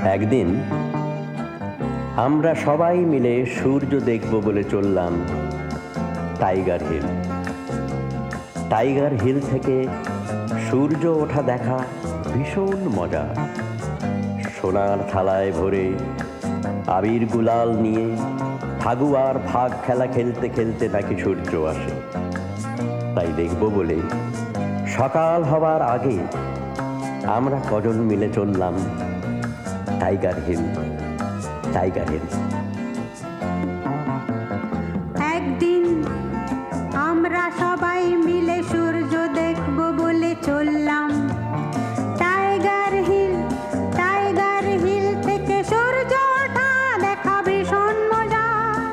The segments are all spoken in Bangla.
একদিন আমরা সবাই মিলে সূর্য দেখব বলে চললাম টাইগার হিল। টাইগার হিল থেকে সূর্য ওঠা দেখা ভীষণ মজা। সোনার থালায় ভরে আবির গুলাল নিয়ে ফাগুয়ার ফাগ খেলা খেলতে খেলতে নাকি সূর্য আসে। তাই দেখব বলে সকাল হবার আগে আমরা কজন মিলে চললাম টাইগার হিল। টাইগার হিল। একদিন আমরা সবাই মিলে সূর্য দেখব বলে চললাম টাইগার হিল। টাইগার হিল থেকে সূর্য ওঠা দেখা ভীষণ মজা।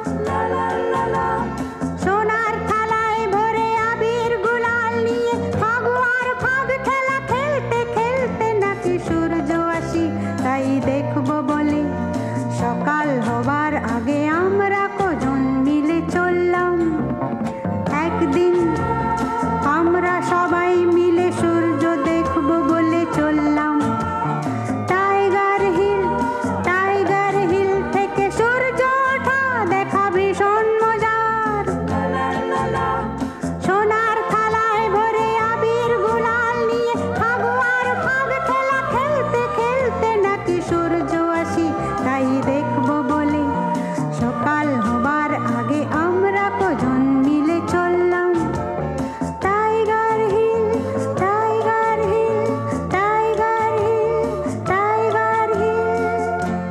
সোনার থালায় ভরে আবির গুলাল নিয়ে ফাগুয়ার ফাগ খেলা খেলতে খেলতে নাকি সূর্য আসি। তাই দেখব বলে সকাল হবার আগে আমরা কজন মিলে চললাম। একদিন আমরা সবাই মিলে সূর্য দেখব বলে চললাম টাইগার হিল। টাইগার হিল থেকে সূর্য ওঠা দেখা ভীষণ মজার। সোনার থালায় ভরে আবির গুলাল নিয়ে ফাগুয়ার ফাগ খেলা খেলতে খেলতে নাকি সূর্য আসি। তাই দেখব বলে সকাল হবার আগে আমরা কজন মিলে চললাম টাইগার হিল। টাইগার হিল। টাইগার হিল। টাইগার হিল।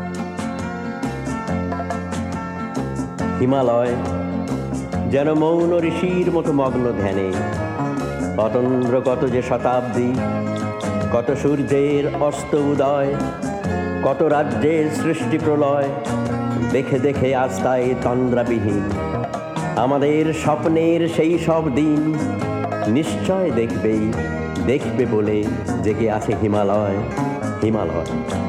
হিমালয় যেন মৌন ঋষির মতো মগ্ন ধ্যানে। অতন্দ্র কত যে শতাব্দী, কত সূর্যের অস্ত উদয়, কত রাজ্যের সৃষ্টি প্রলয়, দেখে দেখে আজ তাই তন্দ্রাবিহীন আমাদের স্বপ্নের সেই সব দিন। নিশ্চয় দেখবেই, দেখবে বলে জেগে আছে হিমালয়। হিমালয়।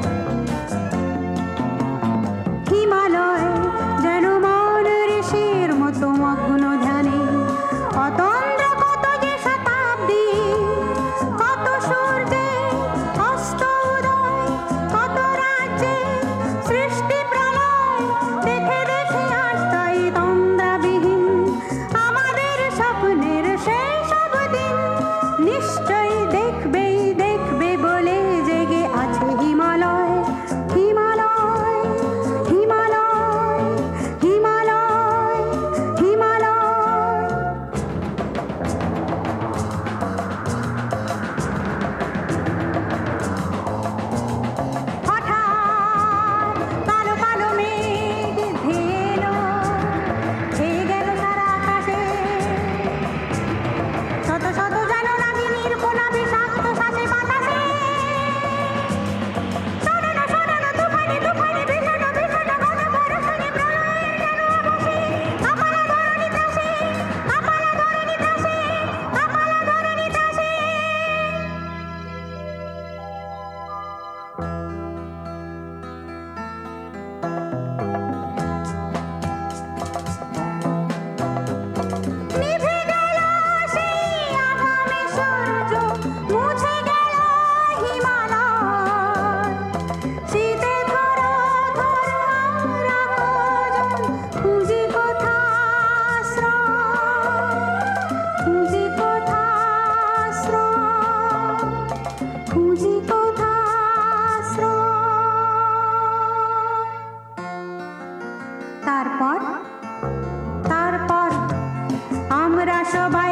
হিমালয় যেন মৌন ঋষির মতো মগ্ন ধ্যানে। অতন্দ্র কত যে শতাব্দী, কত সূর্যের অস্ত উদয়, কত রাজ্যের সৃষ্টি প্রলয়, দেখে দেখে আজ তাই তন্দ্রাবিহীন আমাদের স্বপ্নের সেই সব দিন। নিশ্চয়ই দেখবেই, দেখবে বলে জেগে আছে হিমালয়। হিমালয়। হিমালয়। হিমালয়। হিমালয়। হঠাৎ কালো কালো মেঘ ধেয়ে এলো, ছেয়ে গেল সারা আকাশে। শত শত যেন নাগিনীর কোনা বিষাক্ত শ্বাসে বাতাসে। শোনানো শোনানো তুফানে তুফানে ভীষণ ভীষণ গণবর্ষণে প্রলয়ের যেন আভাসে। কাঁপালা ধরণী তাসে, কাঁপালা ধরণী তাসে, কাঁপালা ধরণী তাসে। নিভে গেল সেই আগামী সূর্য, মুছে গেল হিমালয়। শীতে ধরো ধরো আমরা কজন খুঁজি কোথা আশ্রয়। খুঁজি কোথা আশ্রয়। খুঁজি কোথা আশ্রয়। তারপর আমরা সবাই